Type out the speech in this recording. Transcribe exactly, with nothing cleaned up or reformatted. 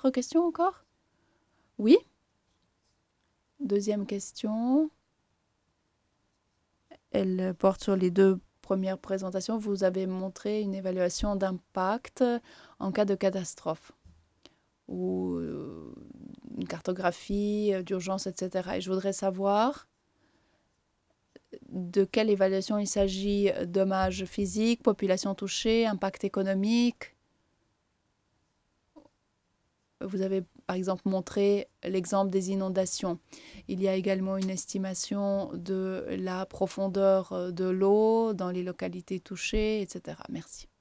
d'autres questions encore? Oui? Deuxième question. Elle porte sur les deux premières présentations. Vous avez montré une évaluation d'impact en cas de catastrophe ou euh, une cartographie euh, d'urgence, et cetera. Et je voudrais savoir de quelle évaluation il s'agit: dommages physiques, population touchée, impact économique. Vous avez par exemple montré l'exemple des inondations. Il y a également une estimation de la profondeur de l'eau dans les localités touchées, et cetera. Merci.